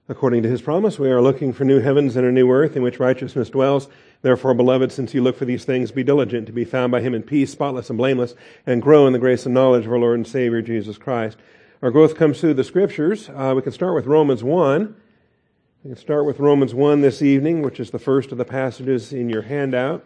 According to his promise, we are looking for new heavens and a new earth in which righteousness dwells. Therefore, beloved, since you look for these things, be diligent to be found by him in peace, spotless and blameless, and grow in the grace and knowledge of our Lord and Savior, Jesus Christ. Our growth comes through the Scriptures. We can start with Romans 1. We can start with Romans 1 this evening, which is the first of the passages in your handout.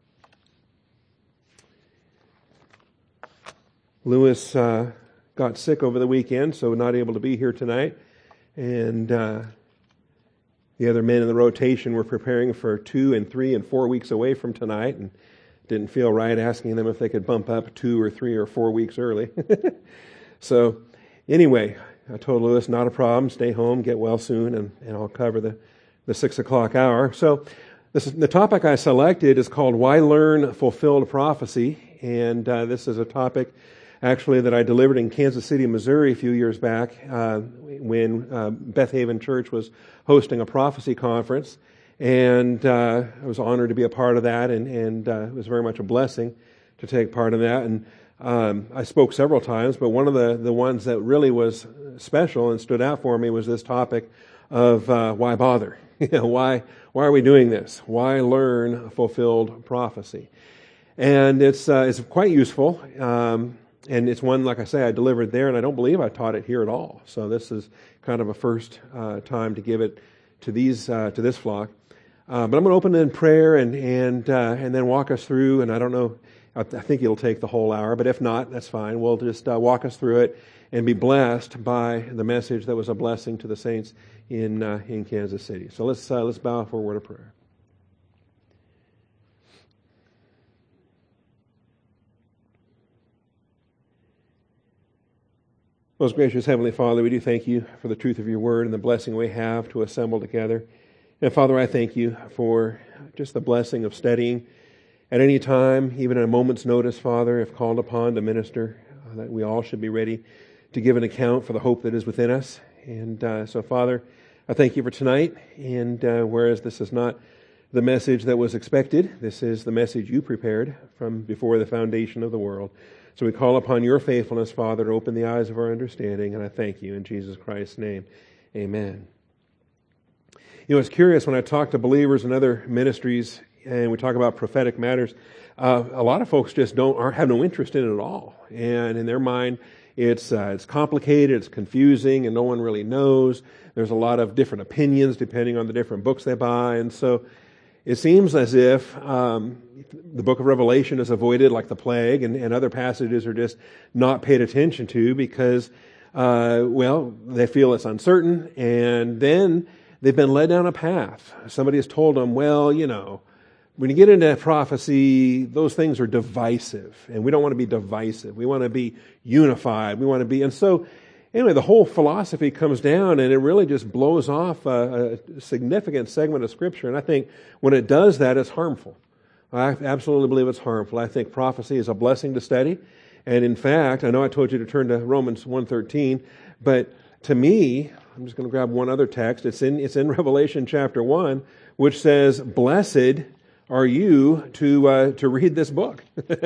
Lewis got sick over the weekend, so not able to be here tonight. And the other men in the rotation were preparing for 2 and 3 and 4 weeks away from tonight, and didn't feel right asking them if they could bump up 2 or 3 or 4 weeks early. So anyway, I told Lewis, not a problem, stay home, get well soon, and I'll cover the 6 o'clock hour. So the topic I selected is called Why Learn Fulfilled Prophecy, and this is a topic actually that I delivered in Kansas City, Missouri a few years back when Beth Haven Church was hosting a prophecy conference. And I was honored to be a part of that, and it was very much a blessing to take part in that. And I spoke several times, but one of the ones that really was special and stood out for me was this topic of why bother? Why are we doing this? Why learn fulfilled prophecy? And it's quite useful. And it's one, like I say, I delivered there, and I don't believe I taught it here at all. So this is kind of a first time to give it to this flock. But I'm going to open in prayer and then walk us through. And I don't know, I think it'll take the whole hour, but if not, that's fine. We'll just walk us through it and be blessed by the message that was a blessing to the saints in Kansas City. So let's bow for a word of prayer. Most gracious Heavenly Father, we do thank you for the truth of your word and the blessing we have to assemble together. And Father, I thank you for just the blessing of studying at any time, even at a moment's notice, Father, if called upon to minister, that we all should be ready to give an account for the hope that is within us. And so, Father, I thank you for tonight. And whereas this is not the message that was expected, this is the message you prepared from before the foundation of the world. So we call upon your faithfulness, Father, to open the eyes of our understanding, and I thank you in Jesus Christ's name. Amen. You know, it's curious when I talk to believers in other ministries and we talk about prophetic matters, a lot of folks just have no interest in it at all. And in their mind, it's complicated, it's confusing, and no one really knows. There's a lot of different opinions depending on the different books they buy, and so it seems as if the book of Revelation is avoided like the plague, and other passages are just not paid attention to because, they feel it's uncertain, and then they've been led down a path. Somebody has told them, when you get into prophecy, those things are divisive, and we don't want to be divisive. We want to be unified. And so, anyway, the whole philosophy comes down, and it really just blows off a significant segment of Scripture. And I think when it does that, it's harmful. I absolutely believe it's harmful. I think prophecy is a blessing to study. And in fact, I know I told you to turn to Romans 1:13, but to me, I'm just going to grab one other text. It's in Revelation chapter 1, which says, "Blessed are you to read this book,"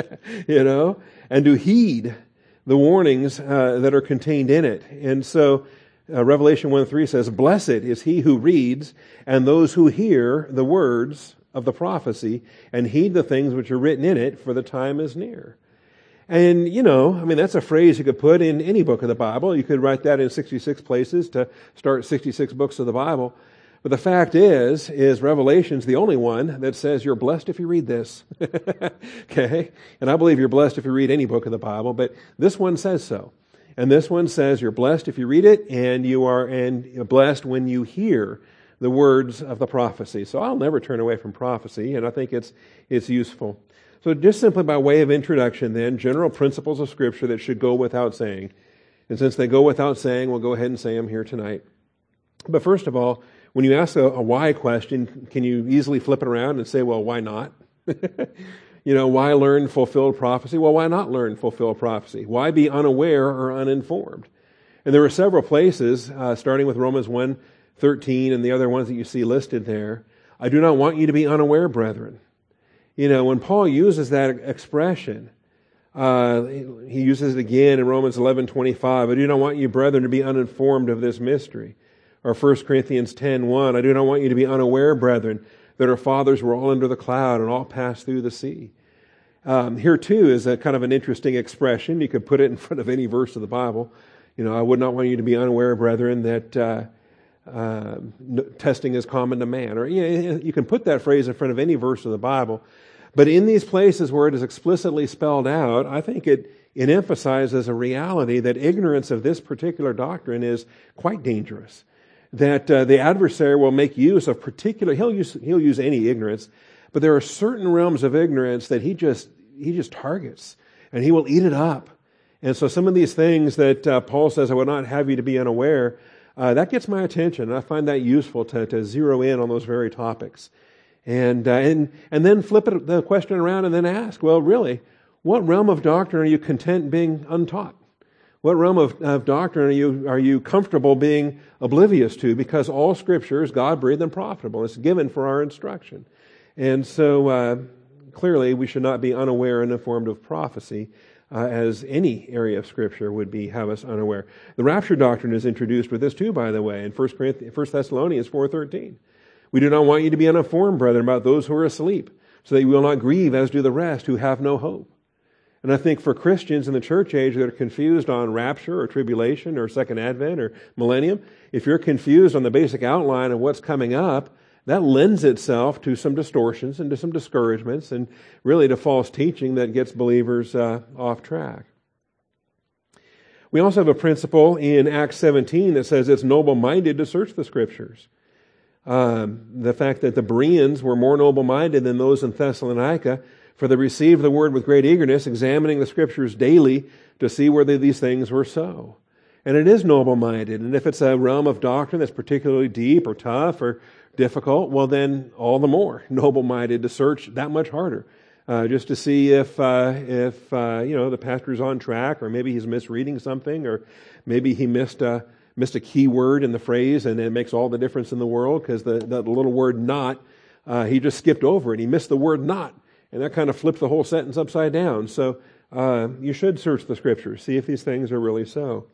and to heed the warnings that are contained in it. And so Revelation 1:3 says, "Blessed is he who reads and those who hear the words of the prophecy and heed the things which are written in it, for the time is near." And, that's a phrase you could put in any book of the Bible. You could write that in 66 places to start 66 books of the Bible. But the fact is Revelation's the only one that says you're blessed if you read this. Okay? And I believe you're blessed if you read any book of the Bible, but this one says so. And this one says you're blessed if you read it, and you're blessed when you hear the words of the prophecy. So I'll never turn away from prophecy, and I think it's useful. So just simply by way of introduction then, general principles of Scripture that should go without saying. And since they go without saying, we'll go ahead and say them here tonight. But first of all, when you ask a why question, can you easily flip it around and say, well, why not? Why learn fulfilled prophecy? Well, why not learn fulfilled prophecy? Why be unaware or uninformed? And there are several places, starting with Romans 1:13 and the other ones that you see listed there. "I do not want you to be unaware, brethren." When Paul uses that expression, he uses it again in Romans 11:25. "I do not want you, brethren, to be uninformed of this mystery. Or 1 Corinthians 10:1, I do not want you to be unaware, brethren, that our fathers were all under the cloud and all passed through the sea. Here too is a kind of an interesting expression. You could put it in front of any verse of the Bible. I would not want you to be unaware, brethren, that testing is common to man. Or you can put that phrase in front of any verse of the Bible. But in these places where it is explicitly spelled out, I think it emphasizes a reality that ignorance of this particular doctrine is quite dangerous. That the adversary will make use of particular, he'll use any ignorance, but there are certain realms of ignorance that he just targets, and he will eat it up. And so some of these things that Paul says, I would not have you to be unaware, that gets my attention, and I find that useful to zero in on those very topics. And then flip the question around and then ask, well, really, what realm of doctrine are you content being untaught? What realm of doctrine are you comfortable being oblivious to? Because all Scripture is God-breathed and profitable. It's given for our instruction. And so clearly we should not be unaware and informed of prophecy, as any area of Scripture would have us unaware. The rapture doctrine is introduced with this too, by the way, in 1 Thessalonians 4:13. We do not want you to be uninformed, brethren, about those who are asleep, so that you will not grieve as do the rest who have no hope. And I think for Christians in the church age that are confused on rapture or tribulation or second advent or millennium, if you're confused on the basic outline of what's coming up, that lends itself to some distortions and to some discouragements and really to false teaching that gets believers off track. We also have a principle in Acts 17 that says it's noble-minded to search the Scriptures. The fact that the Bereans were more noble-minded than those in Thessalonica, for they received the word with great eagerness, examining the Scriptures daily to see whether these things were so. And it is noble-minded. And if it's a realm of doctrine that's particularly deep or tough or difficult, well then all the more noble-minded to search that much harder. Just to see if the pastor's on track, or maybe he's misreading something, or maybe he missed a key word in the phrase, and it makes all the difference in the world because the little word not, he just skipped over it. He missed the word not. And that kind of flips the whole sentence upside down. So you should search the Scriptures, see if these things are really so.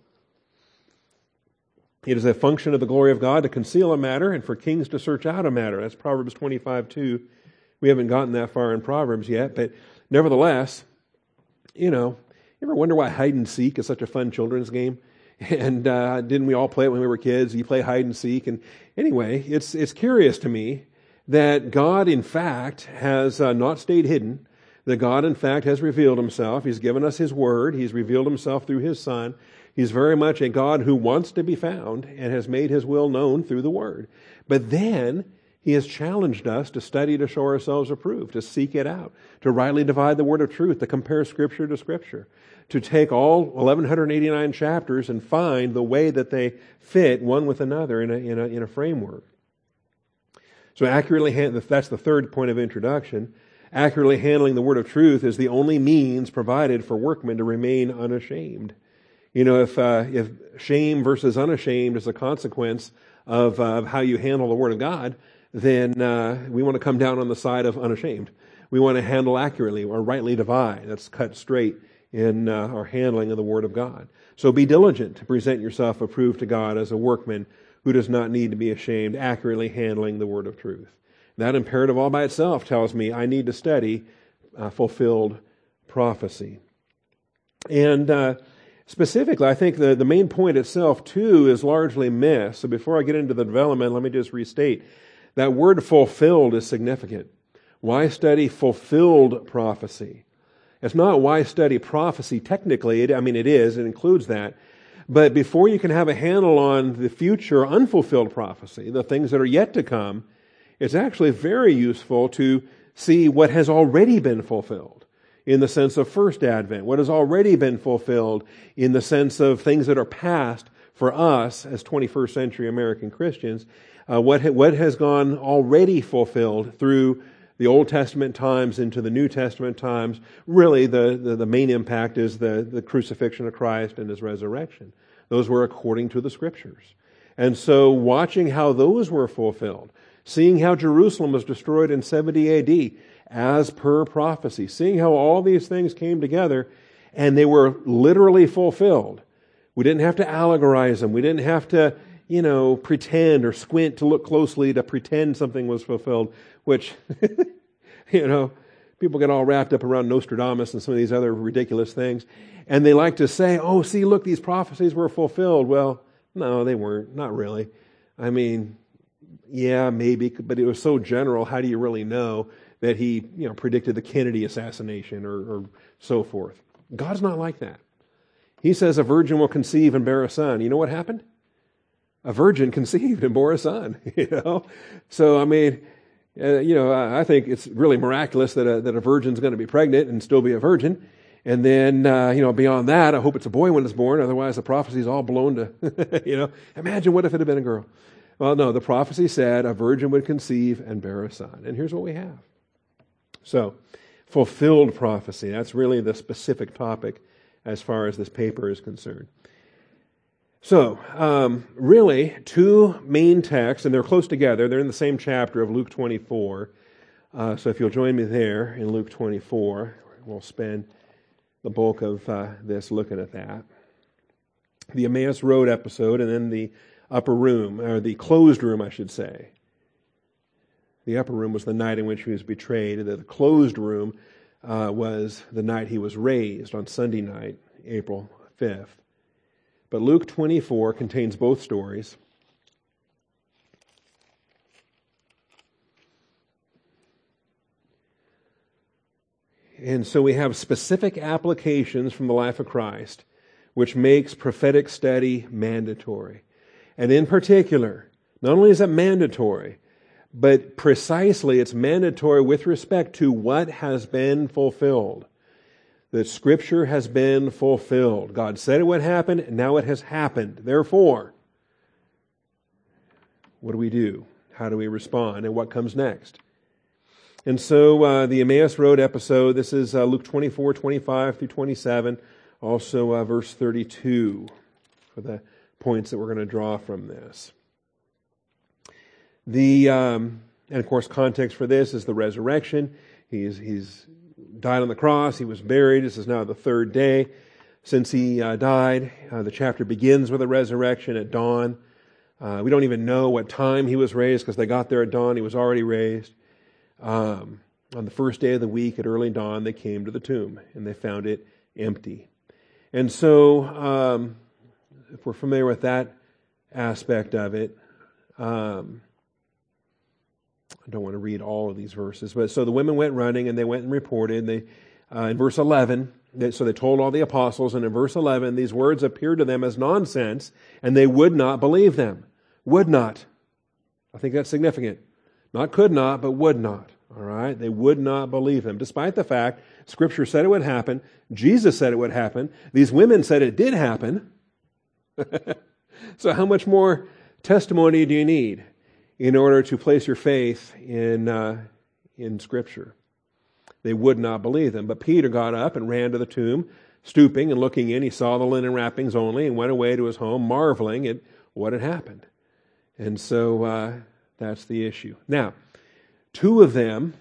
It is a function of the glory of God to conceal a matter and for kings to search out a matter. That's Proverbs 25:2. We haven't gotten that far in Proverbs yet, but nevertheless, you ever wonder why hide and seek is such a fun children's game? And didn't we all play it when we were kids? You play hide and seek. And anyway, it's curious to me that God, in fact, has not stayed hidden, that God, in fact, has revealed Himself. He's given us His Word. He's revealed Himself through His Son. He's very much a God who wants to be found and has made His will known through the Word. But then He has challenged us to study to show ourselves approved, to seek it out, to rightly divide the word of truth, to compare Scripture to Scripture, to take all 1,189 chapters and find the way that they fit one with another in a framework. So that's the third point of introduction. Accurately handling the word of truth is the only means provided for workmen to remain unashamed. If shame versus unashamed is a consequence of how you handle the word of God, then we want to come down on the side of unashamed. We want to handle accurately or rightly divide. That's cut straight in our handling of the word of God. So be diligent to present yourself approved to God as a workman who does not need to be ashamed, accurately handling the word of truth. That imperative all by itself tells me I need to study fulfilled prophecy. And specifically, I think the main point itself, too, is largely missed. So before I get into the development, let me just restate. That word fulfilled is significant. Why study fulfilled prophecy? It's not why study prophecy technically. It is. It includes that. But before you can have a handle on the future unfulfilled prophecy, the things that are yet to come, it's actually very useful to see what has already been fulfilled in the sense of first advent, what has already been fulfilled in the sense of things that are past for us as 21st century American Christians, what has gone already fulfilled through the Old Testament times into the New Testament times. Really, the main impact is the crucifixion of Christ and His resurrection. Those were according to the Scriptures. And so watching how those were fulfilled, seeing how Jerusalem was destroyed in 70 AD as per prophecy, seeing how all these things came together and they were literally fulfilled. We didn't have to allegorize them. We didn't have to, pretend or squint to look closely to pretend something was fulfilled, which, people get all wrapped up around Nostradamus and some of these other ridiculous things. And they like to say, oh, see, look, these prophecies were fulfilled. Well, no, they weren't. Not really. I mean, yeah, maybe, but it was so general. How do you really know that he, predicted the Kennedy assassination or so forth? God's not like that. He says a virgin will conceive and bear a son. You know what happened? A virgin conceived and bore a son. So I mean, I think it's really miraculous that a virgin's going to be pregnant and still be a virgin. And then, beyond that, I hope it's a boy when it's born. Otherwise, the prophecy's all blown to, imagine what if it had been a girl. Well, no, the prophecy said a virgin would conceive and bear a son. And here's what we have. So, fulfilled prophecy. That's really the specific topic as far as this paper is concerned. So, really, two main texts, and they're close together. They're in the same chapter of Luke 24. So if you'll join me there in Luke 24, we'll spend the bulk of this looking at that. The Emmaus Road episode, and then the upper room, or the closed room, I should say. The upper room was the night in which he was betrayed. The closed room was the night he was raised, on Sunday night, April 5th. But Luke 24 contains both stories. And so we have specific applications from the life of Christ, which makes prophetic study mandatory. And in particular, not only is it mandatory, but precisely it's mandatory with respect to what has been fulfilled. That Scripture has been fulfilled. God said it would happen, and now it has happened. Therefore, what do we do? How do we respond? And what comes next? And so the Emmaus Road episode, this is Luke 24, 25 through 27, also verse 32 for the points that we're going to draw from this. And of course, context for this is the resurrection. He's died on the cross. He was buried. This is now the third day since he died. The chapter begins with a resurrection at dawn. We don't even know what time he was raised because they got there at dawn. He was already raised. On the first day of the week at early dawn, they came to the tomb and they found it empty. And so, if we're familiar with that aspect of it, I don't want to read all of these verses, but so the women went running and they went and reported. They, in verse 11, so they told all the apostles, and in verse 11, these words appeared to them as nonsense, and they would not believe them. Would not. I think that's significant. Not could not, but would not. All right? They would not believe them, despite the fact Scripture said it would happen. Jesus said it would happen. These women said it did happen. So how much more testimony do you need in order to place your faith in Scripture? They would not believe them. But Peter got up and ran to the tomb. Stooping and looking in, he saw the linen wrappings only and went away to his home, marveling at what had happened. And so that's the issue. Now, two of them,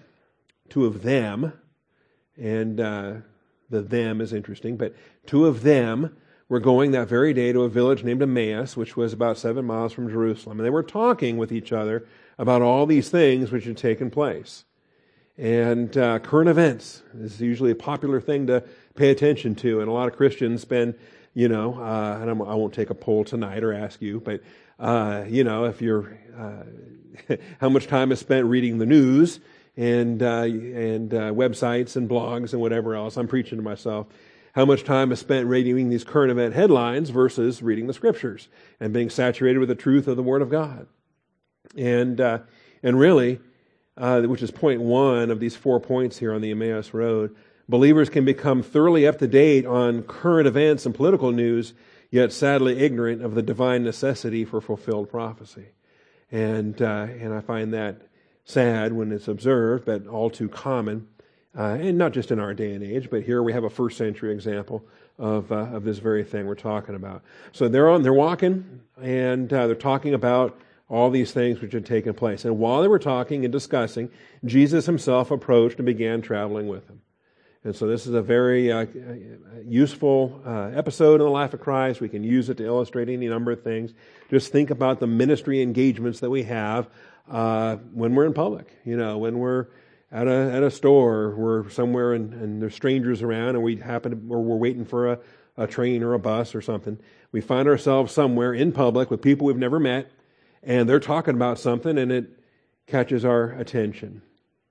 and the them is interesting, but two of them were going that very day to a village named Emmaus, which was about 7 miles from Jerusalem. And they were talking with each other about all these things which had taken place. And current events is usually a popular thing to pay attention to. And a lot of Christians spend, and I won't take a poll tonight or ask you, but, if you're, how much time is spent reading the news and websites and blogs and whatever else. I'm preaching to myself. How much time is spent reading these current event headlines versus reading the Scriptures and being saturated with the truth of the Word of God. And really, which is point one of these 4 points here on the Emmaus Road, believers can become thoroughly up to date on current events and political news, yet sadly ignorant of the divine necessity for fulfilled prophecy. And I find that sad when it's observed, but all too common. And not just in our day and age, but here we have a first century example of this very thing we're talking about. So they're walking, and they're talking about all these things which had taken place. And while they were talking and discussing, Jesus himself approached and began traveling with them. And so this is a very useful episode in the life of Christ. We can use it to illustrate any number of things. Just think about the ministry engagements that we have when we're in public. When we're at a store, we're somewhere and there's strangers around, and or we're waiting for a train or a bus or something. We find ourselves somewhere in public with people we've never met, and they're talking about something, and it catches our attention.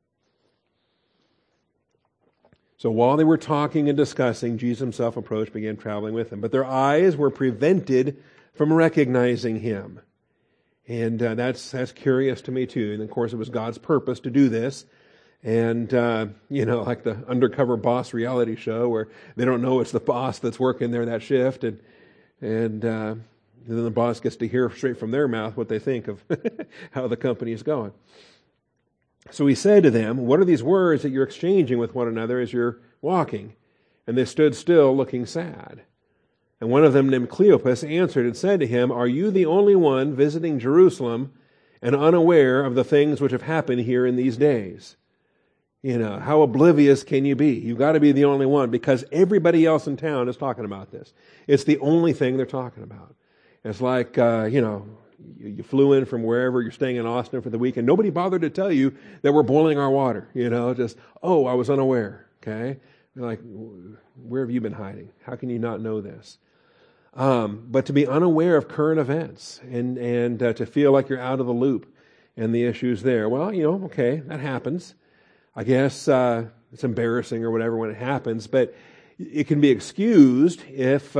So while they were talking and discussing, Jesus himself approached, began traveling with them. But their eyes were prevented from recognizing him. And that's curious to me too. And of course it was God's purpose to do this. And, like the undercover boss reality show where they don't know it's the boss that's working there that shift. And then the boss gets to hear straight from their mouth what they think of how the company is going. So he said to them, "What are these words that you're exchanging with one another as you're walking?" And they stood still, looking sad. And one of them, named Cleopas, answered and said to him, "Are you the only one visiting Jerusalem and unaware of the things which have happened here in these days?" How oblivious can you be? You've got to be the only one, because everybody else in town is talking about this. It's the only thing they're talking about. It's like, you flew in from wherever, you're staying in Austin for the week, and nobody bothered to tell you that we're boiling our water. I was unaware. Okay? You're like, where have you been hiding? How can you not know this? But to be unaware of current events and to feel like you're out of the loop and the issues there. Well, okay, that happens. I guess it's embarrassing or whatever when it happens, but it can be excused if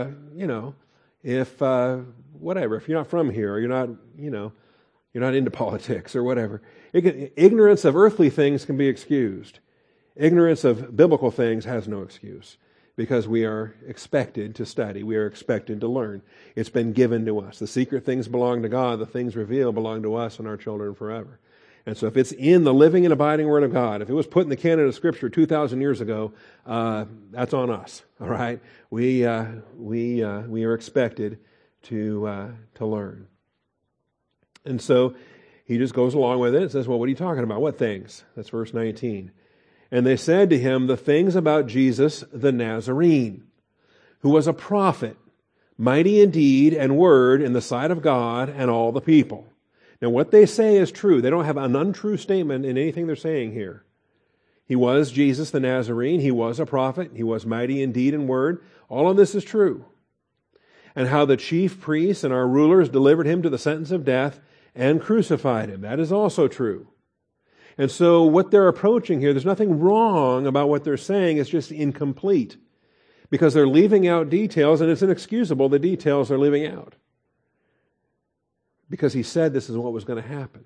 if you're not from here, or you're not into politics or whatever. Ignorance of earthly things can be excused. Ignorance of biblical things has no excuse, because we are expected to study. We are expected to learn. It's been given to us. The secret things belong to God. The things revealed belong to us and our children forever. And so if it's in the living and abiding Word of God, if it was put in the canon of Scripture 2,000 years ago, that's on us. All right? We are expected to learn. And so he just goes along with it and says, "Well, what are you talking about? What things?" That's verse 19. "And they said to him, the things about Jesus the Nazarene, who was a prophet, mighty in deed and word in the sight of God and all the people." Now what they say is true. They don't have an untrue statement in anything they're saying here. He was Jesus the Nazarene. He was a prophet. He was mighty in deed and word. All of this is true. And how the chief priests and our rulers delivered him to the sentence of death and crucified him. That is also true. And so what they're approaching here, there's nothing wrong about what they're saying. It's just incomplete, because they're leaving out details, and it's inexcusable, the details they're leaving out, because he said this is what was going to happen.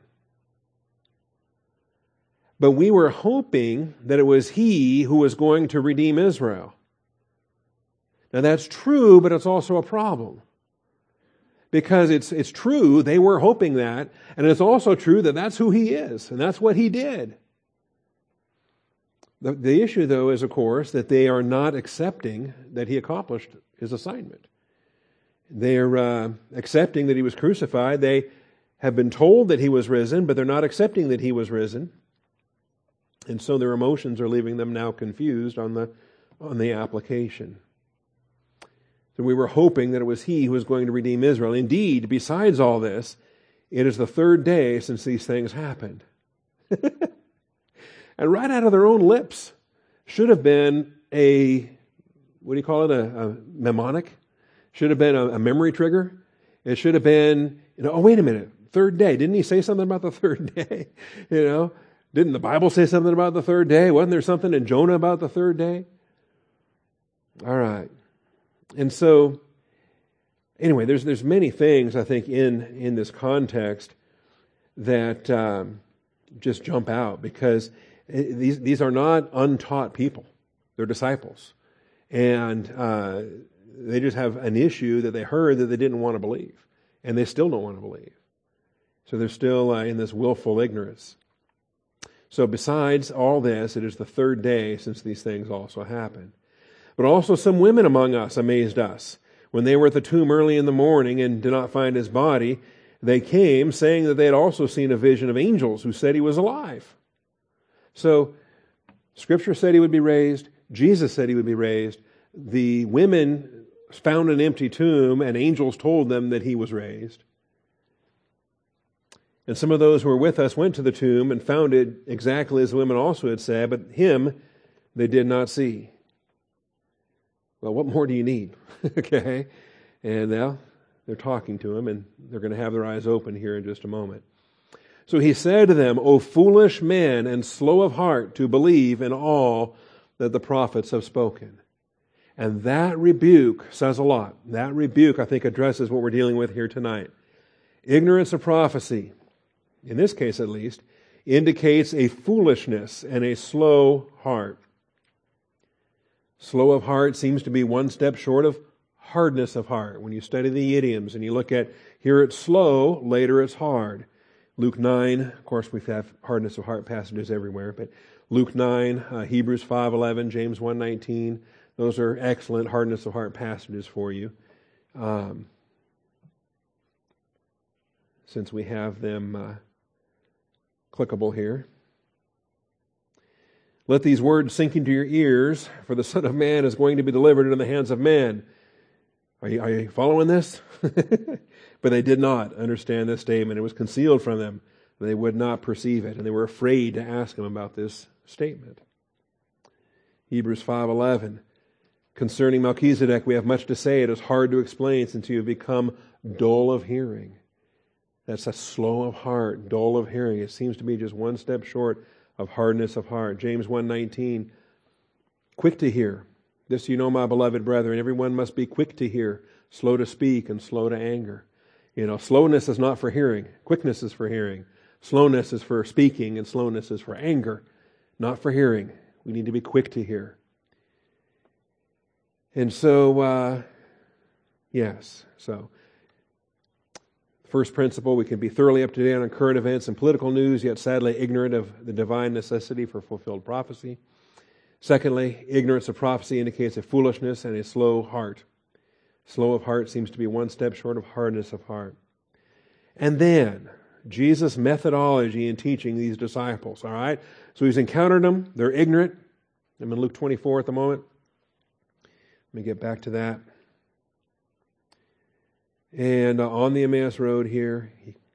But we were hoping that it was he who was going to redeem Israel. Now that's true, but it's also a problem. Because it's true, they were hoping that, and it's also true that that's who he is, and that's what he did. The issue, though, is, of course, that they are not accepting that he accomplished his assignment. They're accepting that he was crucified. They have been told that he was risen, but they're not accepting that he was risen. And so their emotions are leaving them now confused on the application. So we were hoping that it was he who was going to redeem Israel. Indeed, besides all this, it is the third day since these things happened. And right out of their own lips should have been a mnemonic? Should have been a memory trigger. It should have been, oh, wait a minute, third day. Didn't he say something about the third day? Didn't the Bible say something about the third day? Wasn't there something in Jonah about the third day? All right. And so, anyway, there's many things, I think, in this context that just jump out, because these are not untaught people. They're disciples. And they just have an issue that they heard that they didn't want to believe. And they still don't want to believe. So they're still in this willful ignorance. So besides all this, it is the third day since these things also happened. But also some women among us amazed us. When they were at the tomb early in the morning and did not find his body, they came saying that they had also seen a vision of angels who said he was alive. So Scripture said he would be raised. Jesus said he would be raised. The women found an empty tomb, and angels told them that he was raised. And some of those who were with us went to the tomb and found it exactly as the women also had said, but him they did not see. Well, what more do you need? Okay? And now they're talking to him, and they're going to have their eyes open here in just a moment. So he said to them, O foolish men and slow of heart to believe in all that the prophets have spoken. And that rebuke says a lot. That rebuke, I think, addresses what we're dealing with here tonight. Ignorance of prophecy, in this case at least, indicates a foolishness and a slow heart. Slow of heart seems to be one step short of hardness of heart. When you study the idioms and you look at, here it's slow, later it's hard. Luke 9, of course we have hardness of heart passages everywhere, but Luke 9, Hebrews 5:11, James 1:19, those are excellent hardness of heart passages for you. Since we have them clickable here. Let these words sink into your ears, for the Son of Man is going to be delivered into the hands of men. Are you following this? But they did not understand this statement. It was concealed from them. They would not perceive it, and they were afraid to ask him about this statement. Hebrews 5:11. Concerning Melchizedek, we have much to say. It is hard to explain since you have become dull of hearing. That's a slow of heart, dull of hearing. It seems to be just one step short of hardness of heart. James 1:19, quick to hear. This you know, my beloved brethren, everyone must be quick to hear, slow to speak, and slow to anger. Slowness is not for hearing. Quickness is for hearing. Slowness is for speaking, and slowness is for anger, not for hearing. We need to be quick to hear. And so, first principle, we can be thoroughly up to date on current events and political news, yet sadly ignorant of the divine necessity for fulfilled prophecy. Secondly, ignorance of prophecy indicates a foolishness and a slow heart. Slow of heart seems to be one step short of hardness of heart. And then, Jesus' methodology in teaching these disciples, all right? So he's encountered them. They're ignorant. I'm in Luke 24 at the moment. Let me get back to that. And on the Emmaus Road here,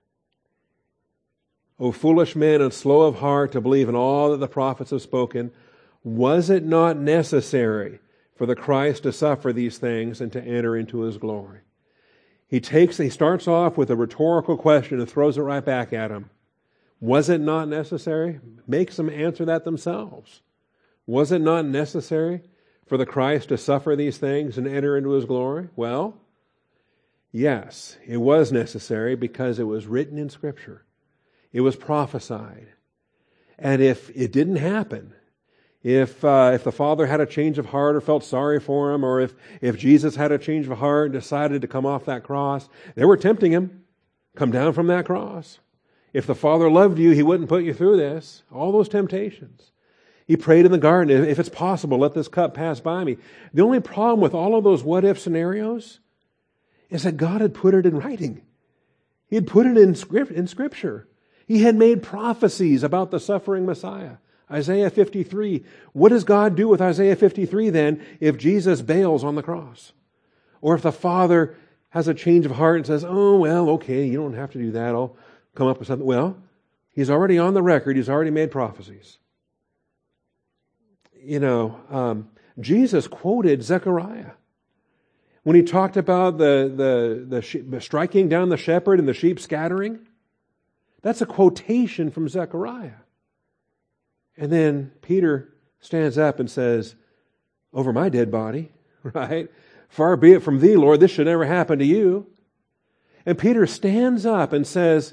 O foolish men and slow of heart to believe in all that the prophets have spoken, was it not necessary for the Christ to suffer these things and to enter into his glory? He starts off with a rhetorical question and throws it right back at him. Was it not necessary? Makes them answer that themselves. Was it not necessary for the Christ to suffer these things and enter into his glory? Well, yes, it was necessary because it was written in Scripture. It was prophesied. And if it didn't happen, if the Father had a change of heart or felt sorry for him, or if Jesus had a change of heart and decided to come off that cross, they were tempting him. Come down from that cross. If the Father loved you, he wouldn't put you through this. All those temptations. He prayed in the garden, if it's possible, let this cup pass by me. The only problem with all of those what-if scenarios is that God had put it in writing. He had put it in Scripture. He had made prophecies about the suffering Messiah. Isaiah 53. What does God do with Isaiah 53 then if Jesus bails on the cross? Or if the Father has a change of heart and says, oh, well, okay, you don't have to do that. I'll come up with something. Well, he's already on the record. He's already made prophecies. Jesus quoted Zechariah when he talked about the striking down the shepherd and the sheep scattering. That's a quotation from Zechariah. And then Peter stands up and says, over my dead body, right? Far be it from thee, Lord, this should never happen to you. And Peter stands up and says,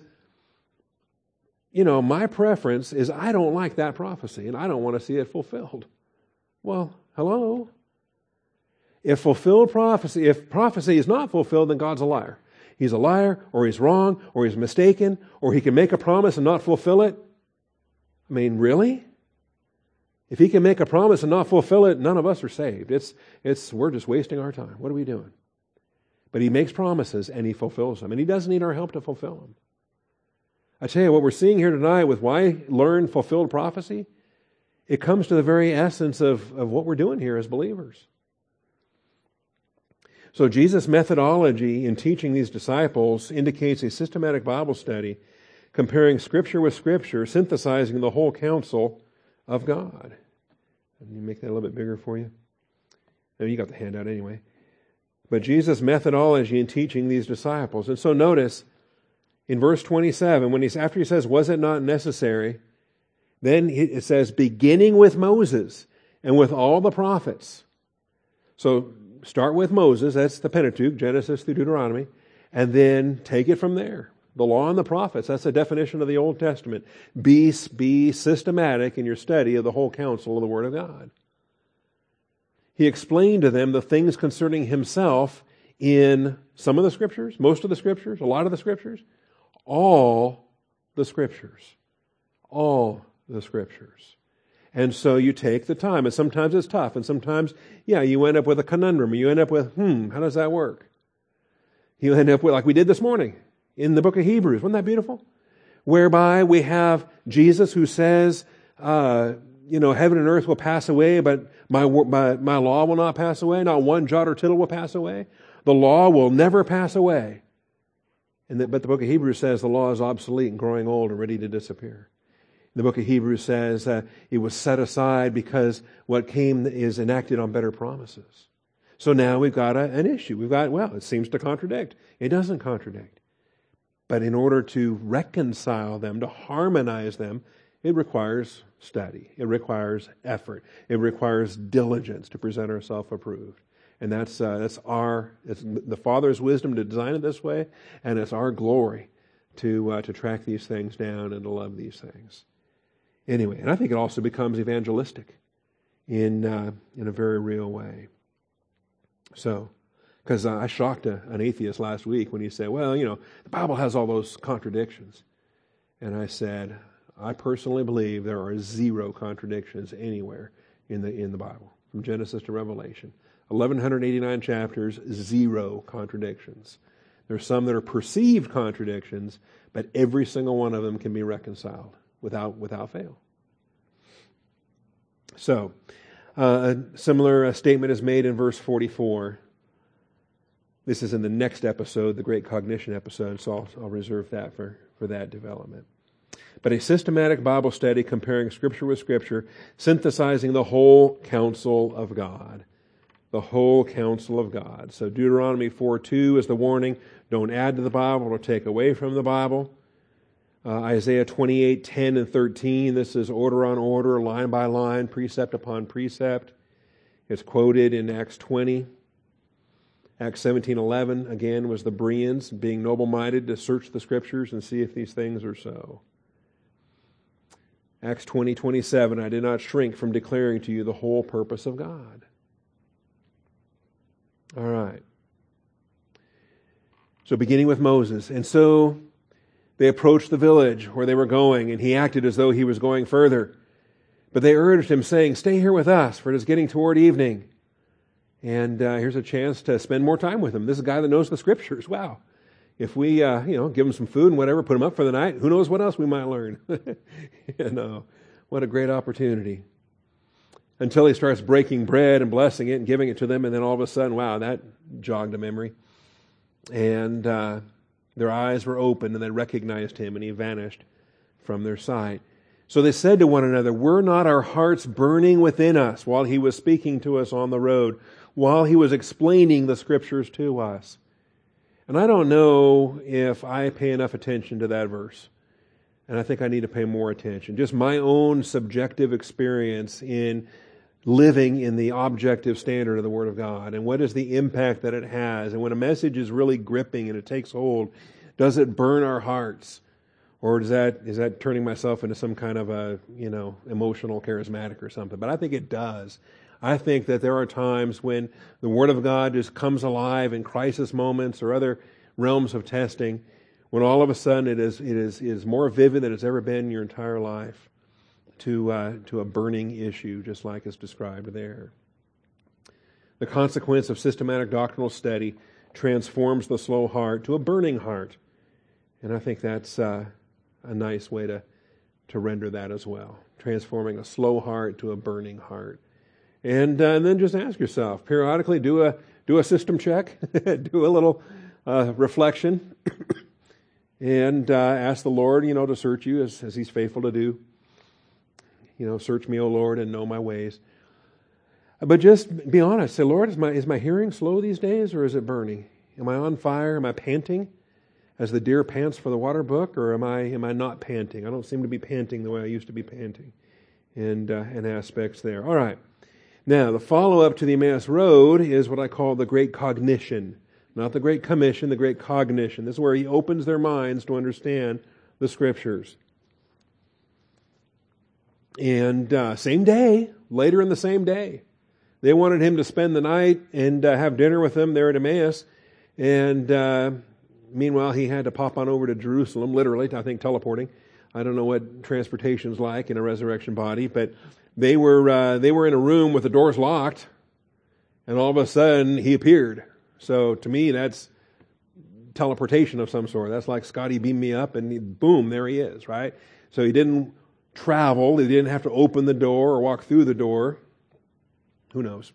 my preference is I don't like that prophecy and I don't want to see it fulfilled. Well, hello? If prophecy is not fulfilled, then God's a liar. He's a liar, or he's wrong, or he's mistaken, or he can make a promise and not fulfill it. I mean, really? If he can make a promise and not fulfill it, none of us are saved. We're just wasting our time. What are we doing? But he makes promises and he fulfills them, and he doesn't need our help to fulfill them. I tell you, what we're seeing here tonight with why learn fulfilled prophecy it comes to the very essence of what we're doing here as believers. So Jesus' methodology in teaching these disciples indicates a systematic Bible study, comparing Scripture with Scripture, synthesizing the whole counsel of God. Let me make that a little bit bigger for you. No, you got the handout anyway. But Jesus' methodology in teaching these disciples. And so notice, in verse 27, after he says, was it not necessary? Then it says, beginning with Moses and with all the prophets. So start with Moses, that's the Pentateuch, Genesis through Deuteronomy, and then take it from there. The law and the prophets, that's the definition of the Old Testament. Be systematic in your study of the whole counsel of the Word of God. He explained to them the things concerning himself in some of the Scriptures, most of the Scriptures, a lot of the Scriptures, all the Scriptures. All the Scriptures. And so you take the time, and sometimes it's tough, and sometimes, you end up with a conundrum, you end up with, how does that work? You end up with, like we did this morning, in the book of Hebrews. Wasn't that beautiful? Whereby we have Jesus who says, heaven and earth will pass away, but my law will not pass away. Not one jot or tittle will pass away. The law will never pass away. But the book of Hebrews says the law is obsolete and growing old and ready to disappear. The book of Hebrews says it was set aside because what came is enacted on better promises. So now we've got an issue. It seems to contradict. It doesn't contradict. But in order to reconcile them, to harmonize them, it requires study. It requires effort. It requires diligence to present ourselves approved. And it's the Father's wisdom to design it this way, and it's our glory to track these things down and to love these things. Anyway, and I think it also becomes evangelistic in a very real way. So, because I shocked an atheist last week when he said, the Bible has all those contradictions. And I said, I personally believe there are 0 contradictions anywhere in the Bible, from Genesis to Revelation. 1,189 chapters, 0 contradictions. There's some that are perceived contradictions, but every single one of them can be reconciled without fail. So, a similar statement is made in verse 44. This is in the next episode, the Great Cognition episode, so I'll reserve that for that development. But a systematic Bible study comparing Scripture with Scripture, synthesizing the whole counsel of God. The whole counsel of God. So Deuteronomy 4:2 is the warning, don't add to the Bible or take away from the Bible. Isaiah 28:10 and 13, this is order on order, line by line, precept upon precept. It's quoted in Acts 20. Acts 17:11, again, was the Bereans being noble-minded to search the Scriptures and see if these things are so. Acts 20:27, I did not shrink from declaring to you the whole purpose of God. All right. So beginning with Moses. And so they approached the village where they were going, and he acted as though he was going further. But they urged him, saying, stay here with us, for it is getting toward evening. And here's a chance to spend more time with him. This is a guy that knows the Scriptures. Wow. If we, give him some food and whatever, put him up for the night, who knows what else we might learn. What a great opportunity. Until he starts breaking bread and blessing it and giving it to them, and then all of a sudden, wow, that jogged a memory. And their eyes were opened, and they recognized him, and he vanished from their sight. So they said to one another, were not our hearts burning within us while he was speaking to us on the road, while he was explaining the Scriptures to us? And I don't know if I pay enough attention to that verse. And I think I need to pay more attention. Just my own subjective experience in living in the objective standard of the Word of God. And what is the impact that it has? And when a message is really gripping and it takes hold, does it burn our hearts? Or is that turning myself into some kind of a, emotional charismatic or something? But I think it does. I think that there are times when the Word of God just comes alive in crisis moments or other realms of testing, when all of a sudden it is more vivid than it's ever been in your entire life to a burning issue, just like it's described there. The consequence of systematic doctrinal study transforms the slow heart to a burning heart. And I think that's a nice way to render that as well, transforming a slow heart to a burning heart. And then just ask yourself, periodically do a system check, do a little reflection, and ask the Lord, to search you as He's faithful to do. Search me, O Lord, and know my ways. But just be honest. Say, Lord, is my hearing slow these days, or is it burning? Am I on fire? Am I panting as the deer pants for the water brook, or am I not panting? I don't seem to be panting the way I used to be panting, and aspects there. All right. Now, the follow-up to the Emmaus Road is what I call the Great Cognition. Not the Great Commission, the Great Cognition. This is where He opens their minds to understand the Scriptures. And same day, later in the same day, they wanted Him to spend the night and have dinner with them there at Emmaus. And meanwhile, He had to pop on over to Jerusalem, literally, I think teleporting. I don't know what transportation's like in a resurrection body, but they were in a room with the doors locked, and all of a sudden He appeared. So to me, that's teleportation of some sort. That's like Scotty beamed me up, and boom, there He is, right? So He didn't travel. He didn't have to open the door or walk through the door. Who knows?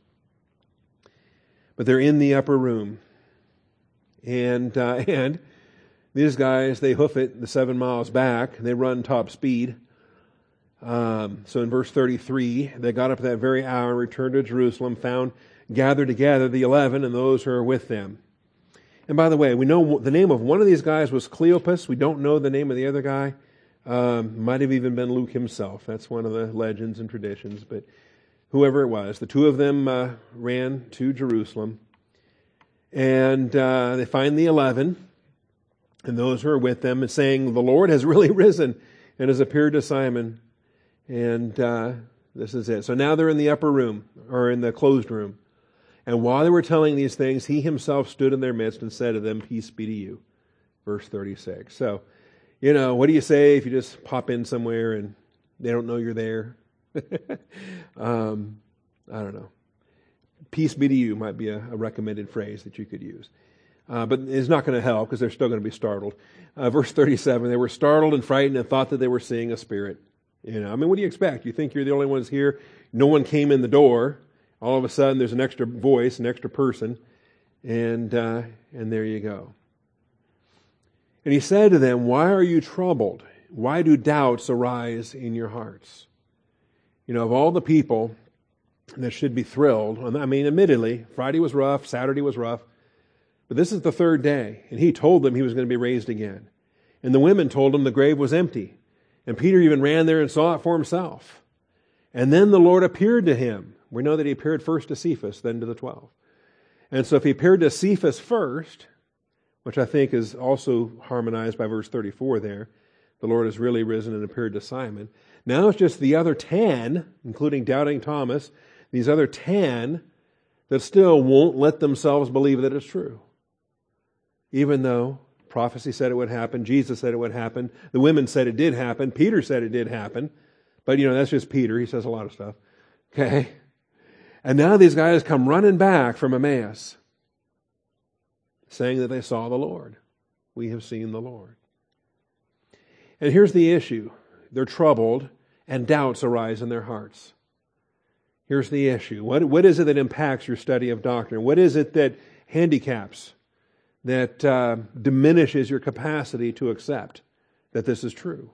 But they're in the upper room, and these guys, they hoof it the 7 miles back. They run top speed. So in verse 33, they got up at that very hour, returned to Jerusalem, found gathered together the 11 and those who are with them. And by the way, we know the name of one of these guys was Cleopas. We don't know the name of the other guy. Might have even been Luke himself. That's one of the legends and traditions. But whoever it was, the two of them ran to Jerusalem. And they find the 11 and those who are with them, and saying, the Lord has really risen and has appeared to Simon. And this is it. So now they're in the upper room, or in the closed room. And while they were telling these things, He Himself stood in their midst and said to them, peace be to you. Verse 36. So, what do you say if you just pop in somewhere and they don't know you're there? I don't know. Peace be to you might be a recommended phrase that you could use. But it's not going to help because they're still going to be startled. Verse 37, they were startled and frightened and thought that they were seeing a spirit. What do you expect? You think you're the only ones here? No one came in the door. All of a sudden, there's an extra voice, an extra person, and there you go. And He said to them, why are you troubled? Why do doubts arise in your hearts? Of all the people that should be thrilled, admittedly, Friday was rough, Saturday was rough, but this is the third day, and He told them He was going to be raised again. And the women told Him the grave was empty. And Peter even ran there and saw it for himself. And then the Lord appeared to him. We know that He appeared first to Cephas, then to the 12. And so if He appeared to Cephas first, which I think is also harmonized by verse 34 there, the Lord has really risen and appeared to Simon. Now it's just the other 10, including doubting Thomas, these other 10 that still won't let themselves believe that it's true. Even though prophecy said it would happen, Jesus said it would happen, the women said it did happen, Peter said it did happen, but that's just Peter, he says a lot of stuff. Okay? And now these guys come running back from Emmaus, saying that they saw the Lord. We have seen the Lord. And here's the issue. They're troubled, and doubts arise in their hearts. Here's the issue. What is it that impacts your study of doctrine? What is it that handicaps, that diminishes your capacity to accept that this is true?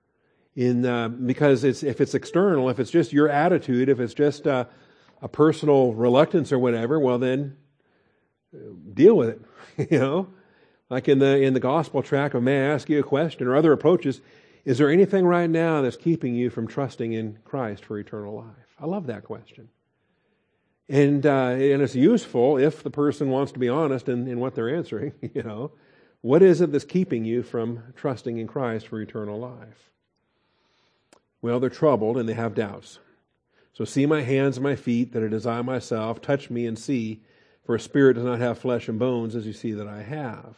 Because if it's external, if it's just your attitude, if it's just a personal reluctance or whatever, well then deal with it. Like in the gospel track of May I Ask You a Question or other approaches, is there anything right now that's keeping you from trusting in Christ for eternal life? I love that question. And it's useful if the person wants to be honest in what they're answering. What is it that's keeping you from trusting in Christ for eternal life? Well, they're troubled and they have doubts. So see my hands and my feet, that it is I myself. Touch me and see, for a spirit does not have flesh and bones, as you see that I have.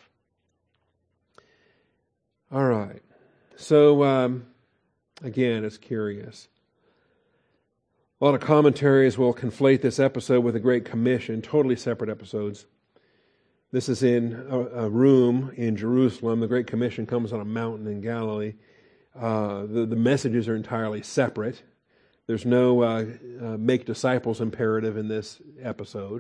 All right. So, again, it's curious. A lot of commentaries will conflate this episode with the Great Commission, totally separate episodes. This is in a room in Jerusalem. The Great Commission comes on a mountain in Galilee. The messages are entirely separate. There's no make disciples imperative in this episode.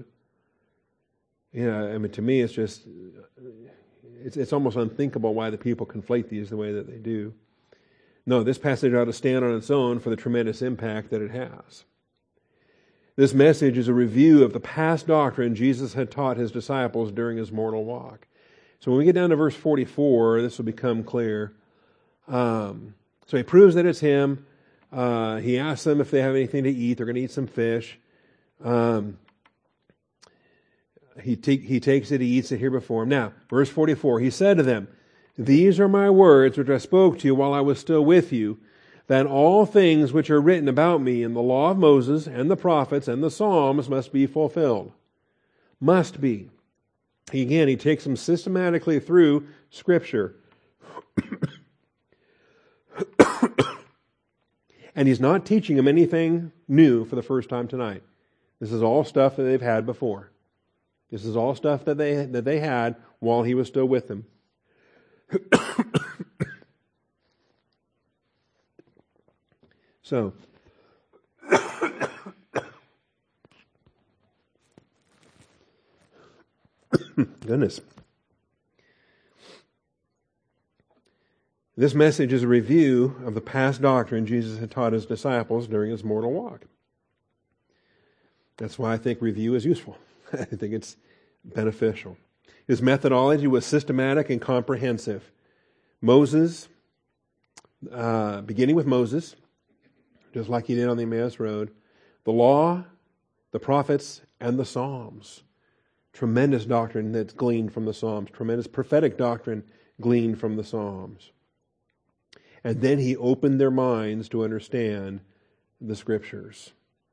To me, it's just, it's almost unthinkable why the people conflate these the way that they do. No, this passage ought to stand on its own for the tremendous impact that it has. This message is a review of the past doctrine Jesus had taught his disciples during his mortal walk. So when we get down to verse 44, this will become clear. So he proves that it's him. He asks them if they have anything to eat. They're going to eat some fish. He takes it, he eats it here before him. Now, verse 44, he said to them, "These are my words which I spoke to you while I was still with you, that all things which are written about me in the law of Moses and the prophets and the Psalms must be fulfilled." Must be. He takes them systematically through Scripture. And he's not teaching them anything new for the first time tonight. This is all stuff that they've had before. This is all stuff that they had while he was still with them. So, goodness. This message is a review of the past doctrine Jesus had taught his disciples during his mortal walk. That's why I think review is useful. I think it's beneficial. His methodology was systematic and comprehensive. Beginning with Moses, just like he did on the Emmaus Road, the law, the prophets, and the Psalms. Tremendous doctrine that's gleaned from the Psalms. Tremendous prophetic doctrine gleaned from the Psalms. And then he opened their minds to understand the Scriptures.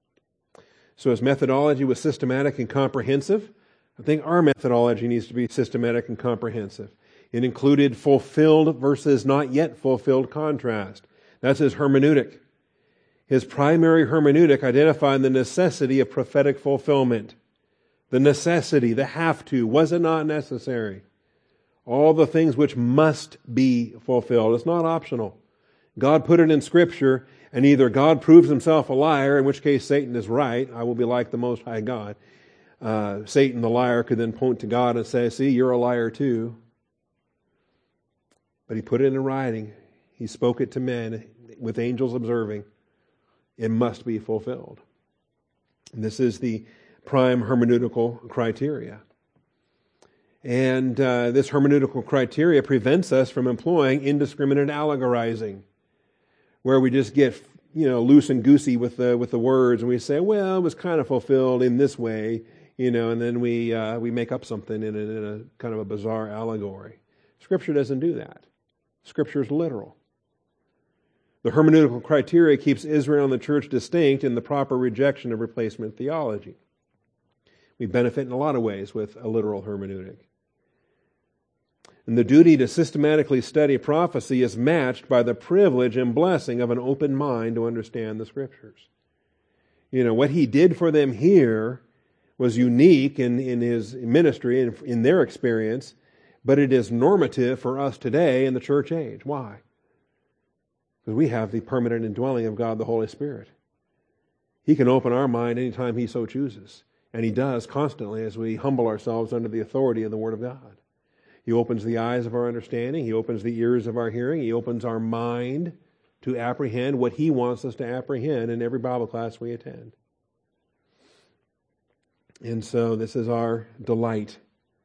So his methodology was systematic and comprehensive. I think our methodology needs to be systematic and comprehensive. It included fulfilled versus not yet fulfilled contrast. That's his hermeneutic. His primary hermeneutic identified the necessity of prophetic fulfillment. The necessity, the have to. Was it not necessary? All the things which must be fulfilled. It's not optional. God put it in Scripture, and either God proves himself a liar, in which case Satan is right, I will be like the Most High God. Satan, the liar, could then point to God and say, "See, you're a liar too." But he put it in writing. He spoke it to men with angels observing. It must be fulfilled. And this is the prime hermeneutical criteria. And this hermeneutical criteria prevents us from employing indiscriminate allegorizing, where we just get loose and goosey with the words, and we say, well, it was kind of fulfilled in this way, and then we make up something in a kind of a bizarre allegory. Scripture doesn't do that. Scripture is literal. The hermeneutical criteria keeps Israel and the church distinct in the proper rejection of replacement theology. We benefit in a lot of ways with a literal hermeneutic. And the duty to systematically study prophecy is matched by the privilege and blessing of an open mind to understand the Scriptures. What he did for them here was unique in his ministry and in their experience, but it is normative for us today in the church age. Why? Because we have the permanent indwelling of God the Holy Spirit. He can open our mind anytime he so chooses. And he does constantly as we humble ourselves under the authority of the Word of God. He opens the eyes of our understanding. He opens the ears of our hearing. He opens our mind to apprehend what he wants us to apprehend in every Bible class we attend. And so this is our delight.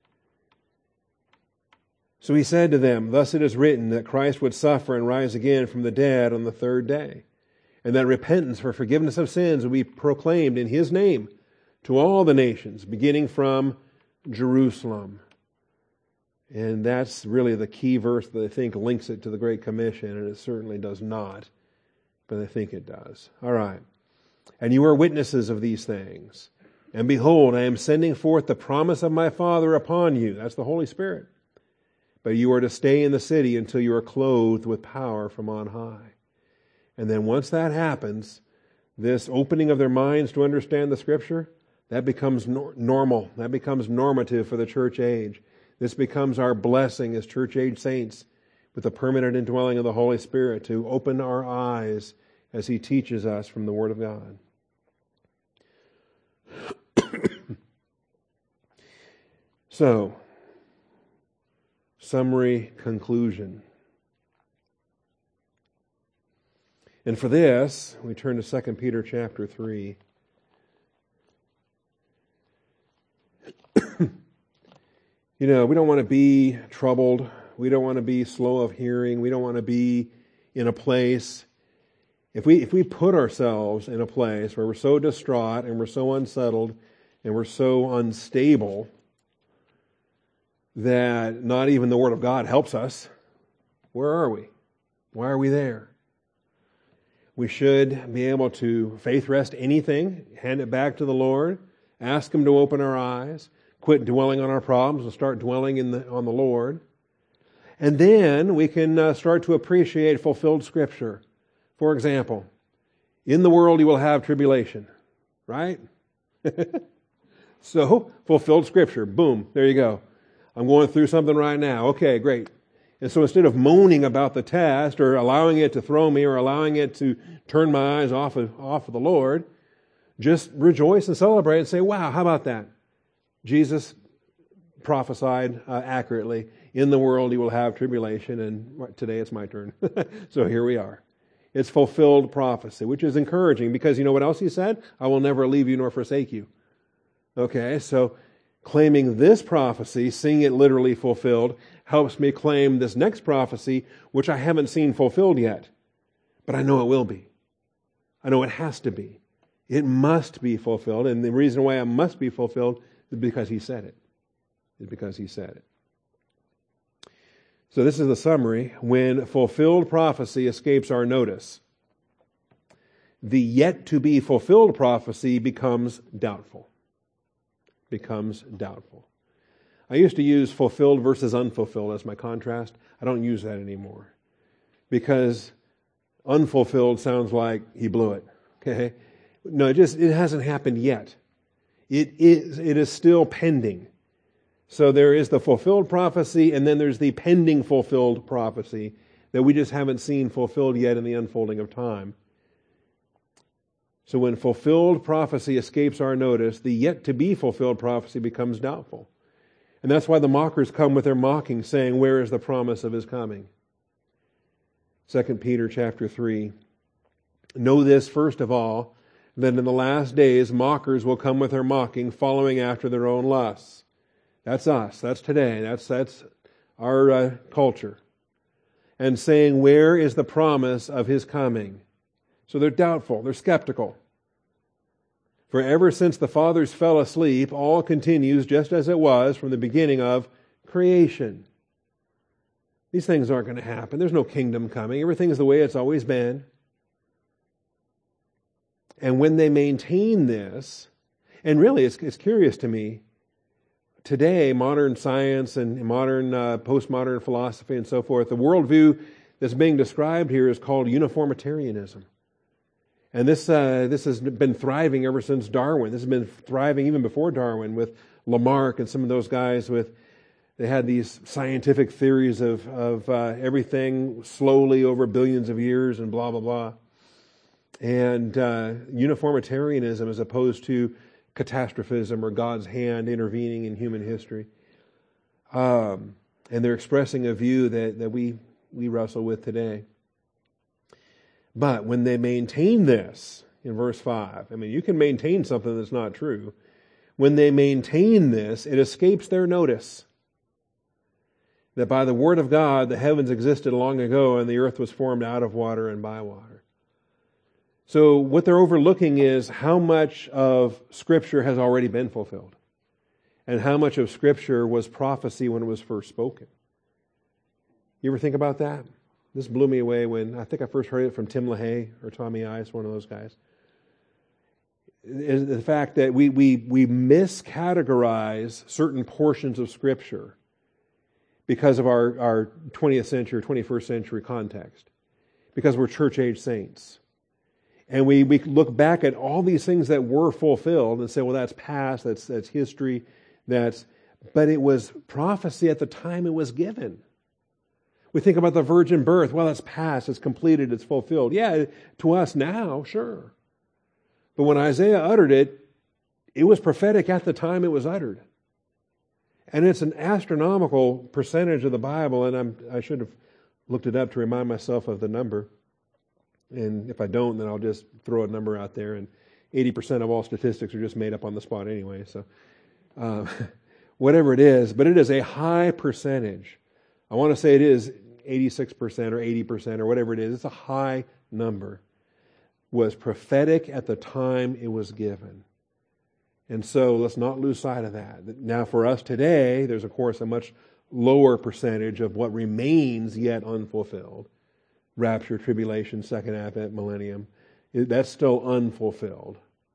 So he said to them, "Thus it is written that Christ would suffer and rise again from the dead on the third day, and that repentance for forgiveness of sins will be proclaimed in his name to all the nations, beginning from Jerusalem." And that's really the key verse that I think links it to the Great Commission, and it certainly does not, but I think it does. All right. "And you are witnesses of these things. And behold, I am sending forth the promise of my Father upon you." That's the Holy Spirit. "But you are to stay in the city until you are clothed with power from on high." And then once that happens, this opening of their minds to understand the Scripture, that becomes normal. That becomes normative for the church age. This becomes our blessing as church age saints. with the permanent indwelling of the Holy Spirit to open our eyes as He teaches us from the Word of God. So, summary conclusion. And for this, we turn to 2 Peter chapter 3. We don't want to be troubled. We don't want to be slow of hearing. We don't want to be in a place. If we put ourselves in a place where we're so distraught and we're so unsettled and we're so unstable that not even the Word of God helps us, where are we? Why are we there? We should be able to faith rest anything, hand it back to the Lord, ask Him to open our eyes, quit dwelling on our problems and start dwelling on the Lord. And then we can start to appreciate fulfilled Scripture. For example, in the world you will have tribulation, right? So, fulfilled Scripture. Boom, there you go. I'm going through something right now. Okay, great. And so instead of moaning about the test or allowing it to throw me or allowing it to turn my eyes off of the Lord, just rejoice and celebrate and say, wow, how about that? Jesus prophesied accurately, in the world you will have tribulation, and today it's my turn. So here we are. It's fulfilled prophecy, which is encouraging because you know what else He said? I will never leave you nor forsake you. Okay, so claiming this prophecy, seeing it literally fulfilled, helps me claim this next prophecy, which I haven't seen fulfilled yet. But I know it will be. I know it has to be. It must be fulfilled, and the reason why it must be fulfilled is because He said it. It's because He said it. So this is the summary. When fulfilled prophecy escapes our notice, the yet to be fulfilled prophecy becomes doubtful. Becomes doubtful. I used to use fulfilled versus unfulfilled as my contrast. I don't use that anymore because unfulfilled sounds like he blew it. Okay? No, it hasn't happened yet. It is still pending. So there is the fulfilled prophecy, and then there's the pending fulfilled prophecy that we just haven't seen fulfilled yet in the unfolding of time. So when fulfilled prophecy escapes our notice, the yet to be fulfilled prophecy becomes doubtful. And that's why the mockers come with their mocking, saying, where is the promise of His coming? 2 Peter chapter 3. Know this, first of all, that in the last days mockers will come with their mocking, following after their own lusts. That's us. That's today. That's our culture. And saying, where is the promise of His coming? So they're doubtful. They're skeptical. For ever since the fathers fell asleep, all continues just as it was from the beginning of creation. These things aren't going to happen. There's no kingdom coming. Everything's the way it's always been. And when they maintain this, and really it's curious to me, today, modern science and modern postmodern philosophy and so forth, the worldview that's being described here is called uniformitarianism. And this has been thriving ever since Darwin. This has been thriving even before Darwin with Lamarck and some of those guys they had these scientific theories of everything slowly over billions of years and blah, blah, blah. And uniformitarianism as opposed to catastrophism or God's hand intervening in human history. And they're expressing a view that we wrestle with today. But when they maintain this, in verse 5, you can maintain something that's not true. When they maintain this, it escapes their notice that by the Word of God, the heavens existed long ago and the earth was formed out of water and by water. So what they're overlooking is how much of Scripture has already been fulfilled and how much of Scripture was prophecy when it was first spoken. You ever think about that? This blew me away when I think I first heard it from Tim LaHaye or Tommy Ice, one of those guys. Is the fact that we miscategorize certain portions of Scripture because of our 20th century, 21st century context, because we're church-age saints. And we look back at all these things that were fulfilled and say, well, that's past, that's history, but it was prophecy at the time it was given. We think about the virgin birth. Well, it's past, it's completed, it's fulfilled. Yeah, to us now, sure. But when Isaiah uttered it, it was prophetic at the time it was uttered. And it's an astronomical percentage of the Bible, and I should have looked it up to remind myself of the number. And if I don't, then I'll just throw a number out there. And 80% of all statistics are just made up on the spot anyway. So whatever it is, but it is a high percentage. I want to say it is 86% or 80% or whatever it is. It's a high number. Was prophetic at the time it was given. And so let's not lose sight of that. Now for us today, there's of course a much lower percentage of what remains yet unfulfilled. Rapture, tribulation, second advent, millennium. That's still unfulfilled.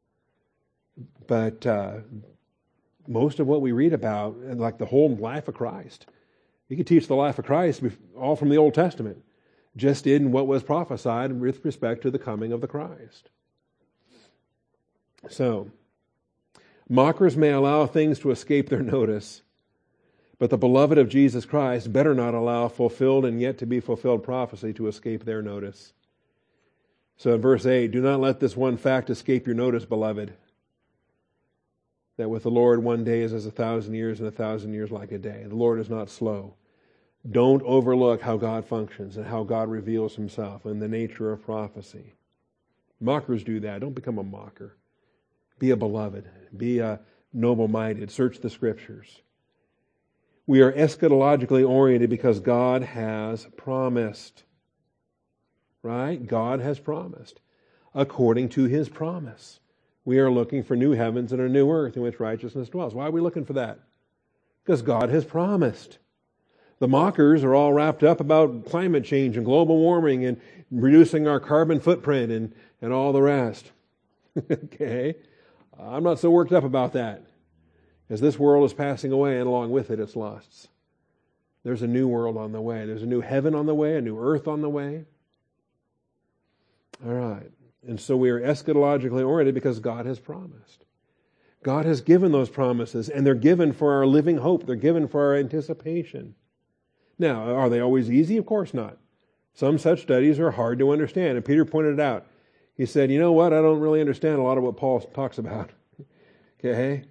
But most of what we read about, like the whole life of Christ, you could teach the life of Christ all from the Old Testament, just in what was prophesied with respect to the coming of the Christ. So, mockers may allow things to escape their notice, but the beloved of Jesus Christ better not allow fulfilled and yet to be fulfilled prophecy to escape their notice. So in verse 8, do not let this one fact escape your notice, beloved, that with the Lord 1 day is as 1,000 years and 1,000 years like a day. The Lord is not slow. Don't overlook how God functions and how God reveals himself and the nature of prophecy. Mockers do that. Don't become a mocker. Be a beloved. Be a noble-minded. Search the Scriptures. We are eschatologically oriented because God has promised. Right? God has promised. According to his promise. We are looking for new heavens and a new earth in which righteousness dwells. Why are we looking for that? Because God has promised. The mockers are all wrapped up about climate change and global warming and reducing our carbon footprint and all the rest. Okay? I'm not so worked up about that. As this world is passing away and along with it its lusts. There's a new world on the way. There's a new heaven on the way, a new earth on the way. All right. And so we are eschatologically oriented because God has promised. God has given those promises, and they're given for our living hope. They're given for our anticipation. Now, are they always easy? Of course not. Some such studies are hard to understand, and Peter pointed it out. He said, you know what? I don't really understand a lot of what Paul talks about. Okay?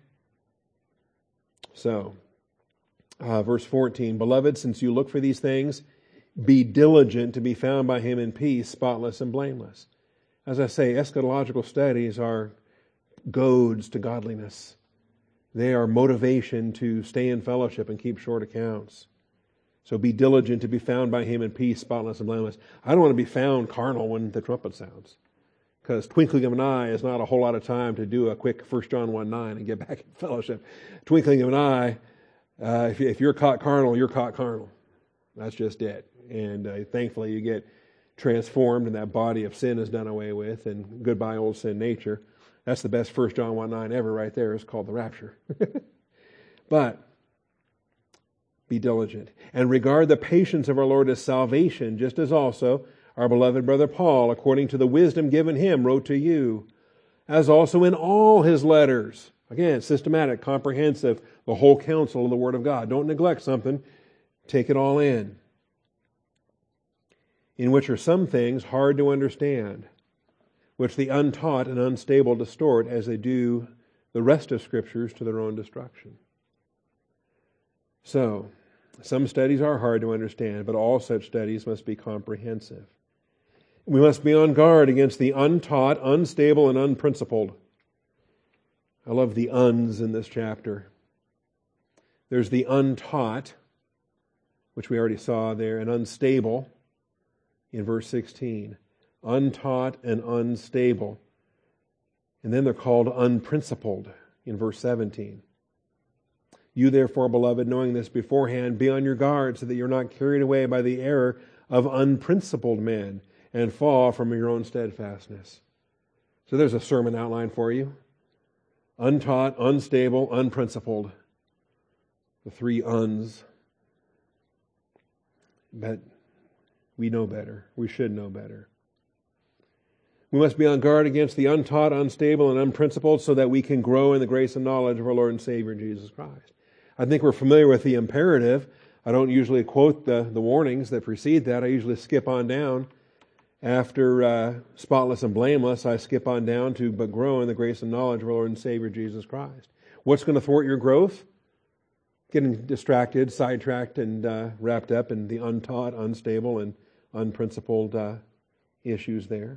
So, verse 14, beloved, since you look for these things, be diligent to be found by him in peace, spotless and blameless. As I say, eschatological studies are goads to godliness. They are motivation to stay in fellowship and keep short accounts. So be diligent to be found by him in peace, spotless and blameless. I don't want to be found carnal when the trumpet sounds. Because twinkling of an eye is not a whole lot of time to do a quick 1 John 1:9 and get back in fellowship. Twinkling of an eye, if you're caught carnal, you're caught carnal. That's just it. And thankfully you get transformed and that body of sin is done away with and goodbye old sin nature. That's the best 1 John 1:9 ever right there. It's called the rapture. But be diligent and regard the patience of our Lord as salvation, just as also our beloved brother Paul, according to the wisdom given him, wrote to you, as also in all his letters. Again, systematic, comprehensive, the whole counsel of the Word of God. Don't neglect something. Take it all in which are some things hard to understand, which the untaught and unstable distort as they do the rest of Scriptures to their own destruction. So, some studies are hard to understand, but all such studies must be comprehensive. We must be on guard against the untaught, unstable, and unprincipled. I love the uns in this chapter. There's the untaught, which we already saw there, and unstable in verse 16. Untaught and unstable. And then they're called unprincipled in verse 17. You therefore, beloved, knowing this beforehand, be on your guard so that you're not carried away by the error of unprincipled men and fall from your own steadfastness. So there's a sermon outline for you. Untaught, unstable, unprincipled. The three uns. But we know better. We should know better. We must be on guard against the untaught, unstable, and unprincipled so that we can grow in the grace and knowledge of our Lord and Savior Jesus Christ. I think we're familiar with the imperative I don't usually quote the warnings that precede that. I usually skip on down. After spotless and blameless, I skip on down to but grow in the grace and knowledge of our Lord and Savior Jesus Christ. What's going to thwart your growth? Getting distracted, sidetracked, and wrapped up in the untaught, unstable, and unprincipled issues there.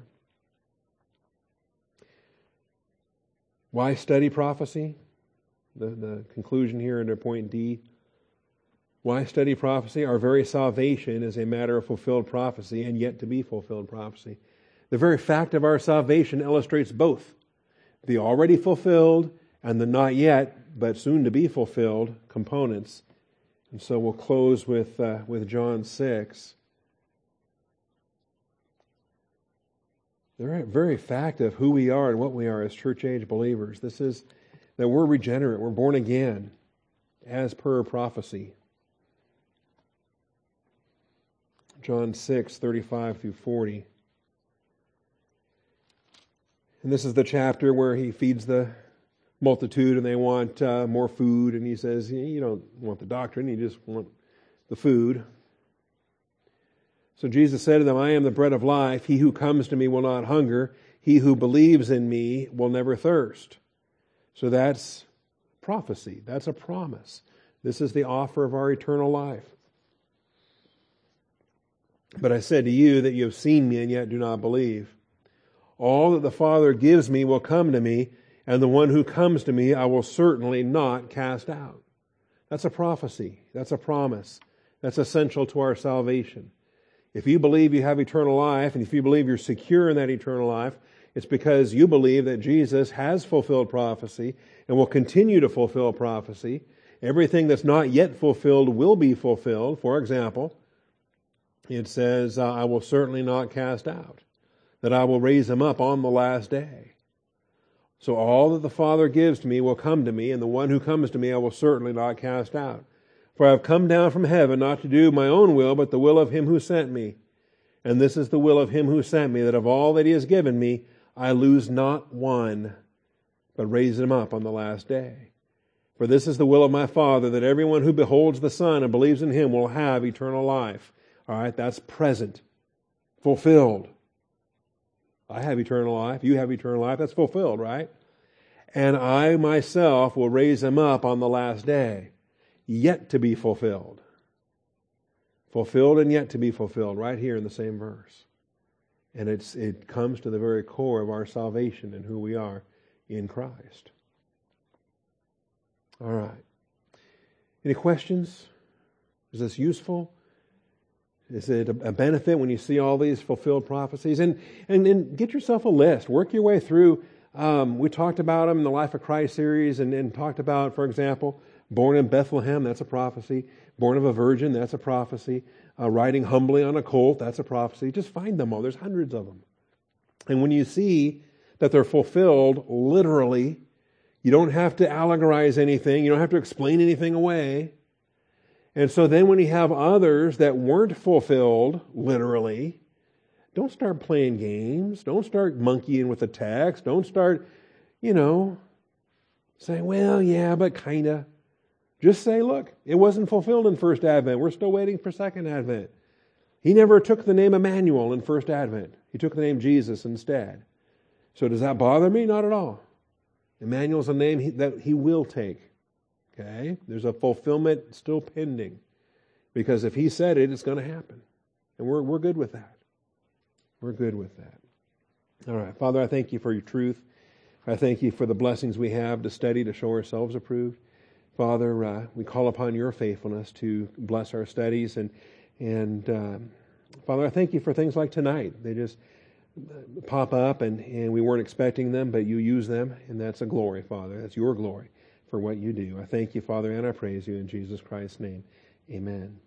Why study prophecy? The conclusion here under point D. Why study prophecy? Our very salvation is a matter of fulfilled prophecy and yet to be fulfilled prophecy. The very fact of our salvation illustrates both the already fulfilled and the not yet, but soon to be fulfilled components. And so we'll close with John 6. The very fact of who we are and what we are as church age believers. This is that we're regenerate, we're born again, as per prophecy. John 6, 35 through 40. And this is the chapter where he feeds the multitude and they want more food. And he says, you don't want the doctrine, you just want the food. So Jesus said to them, I am the bread of life. He who comes to me will not hunger. He who believes in me will never thirst. So that's prophecy. That's a promise. This is the offer of our eternal life. But I said to you that you have seen me and yet do not believe. All that the Father gives me will come to me, and the one who comes to me I will certainly not cast out. That's a prophecy. That's a promise. That's essential to our salvation. If you believe you have eternal life, and if you believe you're secure in that eternal life, it's because you believe that Jesus has fulfilled prophecy and will continue to fulfill prophecy. Everything that's not yet fulfilled will be fulfilled. For example, it says, I will certainly not cast out, that I will raise him up on the last day. So all that the Father gives to me will come to me, and the one who comes to me I will certainly not cast out. For I have come down from heaven not to do my own will, but the will of him who sent me. And this is the will of him who sent me, that of all that he has given me, I lose not one, but raise him up on the last day. For this is the will of my Father, that everyone who beholds the Son and believes in him will have eternal life. All right, that's present, fulfilled. I have eternal life. You have eternal life. That's fulfilled, right? And I myself will raise him up on the last day, yet to be fulfilled. Fulfilled and yet to be fulfilled, right here in the same verse. And it comes to the very core of our salvation and who we are in Christ. All right. Any questions? Is this useful? Is it a benefit when you see all these fulfilled prophecies? And get yourself a list. Work your way through. We talked about them in the Life of Christ series and talked about, for example, born in Bethlehem, that's a prophecy. Born of a virgin, that's a prophecy. Riding humbly on a colt, that's a prophecy. Just find them all. There's hundreds of them. And when you see that they're fulfilled literally, you don't have to allegorize anything. You don't have to explain anything away. And so then when you have others that weren't fulfilled literally, don't start playing games. Don't start monkeying with the text. Don't start, saying, well, yeah, but kind of. Just say, look, it wasn't fulfilled in First Advent. We're still waiting for Second Advent. He never took the name Emmanuel in First Advent. He took the name Jesus instead. So does that bother me? Not at all. Emmanuel's a name that he will take. Okay? There's a fulfillment still pending. Because if he said it, it's going to happen. And we're good with that. We're good with that. All right. Father, I thank you for your truth. I thank you for the blessings we have to study, to show ourselves approved. Father, we call upon your faithfulness to bless our studies. And Father, I thank you for things like tonight. They just pop up and we weren't expecting them, but you use them. And that's a glory, Father. That's your glory for what you do. I thank you, Father, and I praise you in Jesus Christ's name. Amen.